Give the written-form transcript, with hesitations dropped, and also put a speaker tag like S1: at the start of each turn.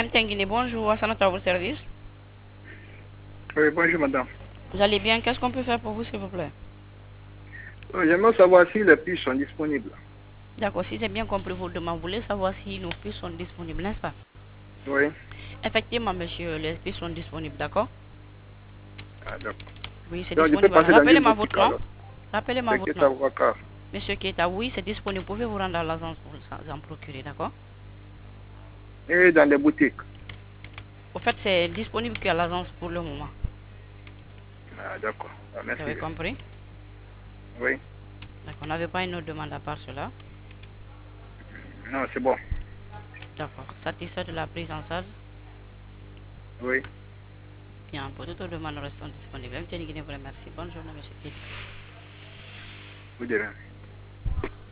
S1: MTN Guinée, bonjour, c'est notre service.
S2: Oui, bonjour madame.
S1: Vous allez bien? Qu'est-ce qu'on peut faire pour vous, s'il vous plaît?
S2: J'aimerais savoir si les puces sont disponibles.
S1: D'accord, si j'ai bien compris vos demandes, vous voulez savoir si nos puces sont disponibles, n'est-ce pas?
S2: Oui.
S1: Effectivement, monsieur, les puces sont disponibles, d'accord?
S2: Ah, d'accord.
S1: Oui, c'est
S2: Donc je peux
S1: disponible.
S2: passer dans une
S1: Rappelez-moi votre
S2: boutique
S1: nom.
S2: alors.
S1: Rappelez-moi
S2: C'est
S1: votre
S2: Keta
S1: nom.
S2: Ouakar.
S1: Monsieur Keita, oui, c'est disponible. Vous pouvez vous rendre à l'agence pour en procurer, d'accord?
S2: Et dans les boutiques.
S1: Au fait, c'est disponible qu'à l'agence pour le moment.
S2: Ah, d'accord. Ah,
S1: Vous
S2: merci.
S1: avez compris?
S2: Oui.
S1: D'accord, on n'avait pas une autre demande à part cela.
S2: Non, c'est bon.
S1: D'accord. Satisfait de la prise en charge?
S2: Oui.
S1: Bien, pour toute autre demande, nous restons disponibles. MTN Guinée vous remercie. Bonne journée, monsieur Keita.
S2: Vous direz.